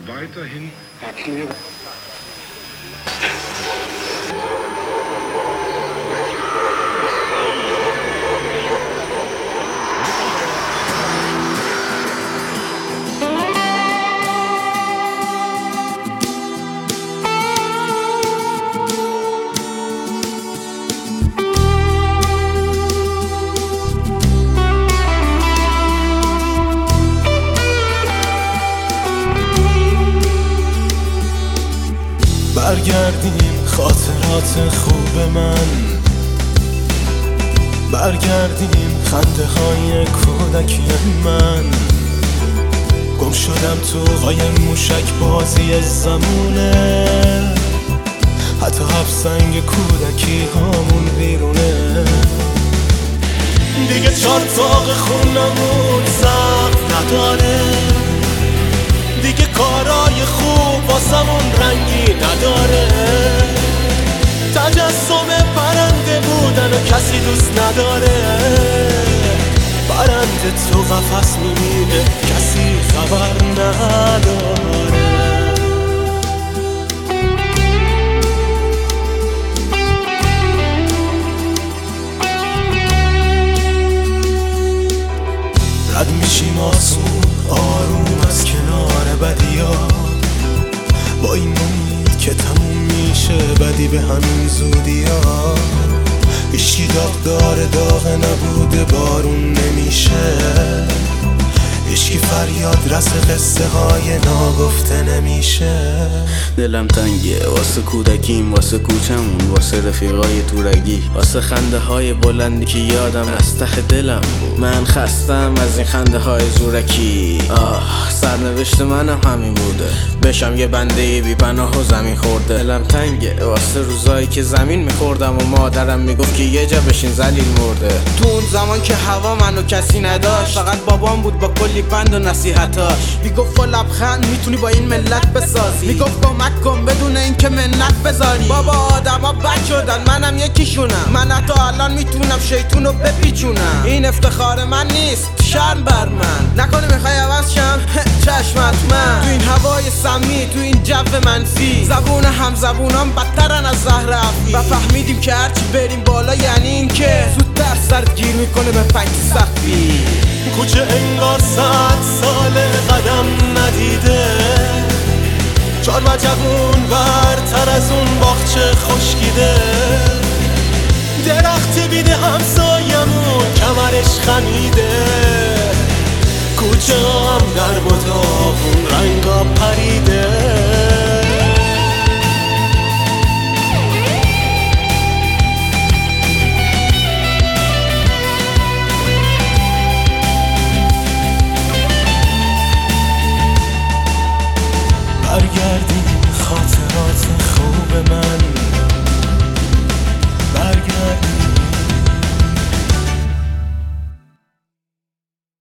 weiterhin برگردیم خاطرات خوب من، برگردیم خنده های کودکی من. گم شدم تو قایم موشک بازی زمونه، حتی هفت سنگ کودکی هامون بیرونه. دیگه چارتاق خونمون سقف نداره، دیگه کارای خوب واسمون رنگی نداره. تجسم پرنده بودن و کسی دوست نداره، پرنده تو قفس میمیره کسی خبر نداره. رد میشیم آسون آروم از کنار بدیا، با این امید که تموم میشه بدی به همین زودیا. هیچکی داغ داره داغ نبوده بارون نمیشه، هیچکی فریاد رس قصه های ناگفته نمیشه. دلم تنگه واسه کودکیم، واسه کوچمون، واسه رفیقای تورگی، واسه خنده های بلندی که یادم از ته دلم بود. من خستم از این خنده های زورکی، سرنوشت منم همین بوده، بشم یه بنده بی پناه و زمین خورده. دلم تنگه واسه روزایی که زمین میخوردم و مادرم میگفت که یه جا بشین ذلیل مرده. تو اون زمان که هوا منو کسی نداشت، فقط بابام بود با کلی پند و نصیحتاش. میگفت با لبخند میتونی با این ملت بسازی، میگفت کمک کن بدون اینکه منت بذاری. بابا آدما بد شدن منم یکیشونم، من حتی الان میتونم شیطونو بپیچونم. این افتخار من نیست شرم بر من، نکنه میخوای عوض شم چشمت من. تو این هوای سمی، تو این جو منفی، زبون هم زبونام بدترن از زهر افی. و فهمیدیم که هرچی بریم بالا یعنی این که زودتر سرت گیر میکنه به فکت سختی. کوچه انگار 100 سال قدم ندیده، چار و جوون برتر از اون باغچه خشکیده. درخت بیده همسایمون کمرش خمیده، کوچه هم در و داغون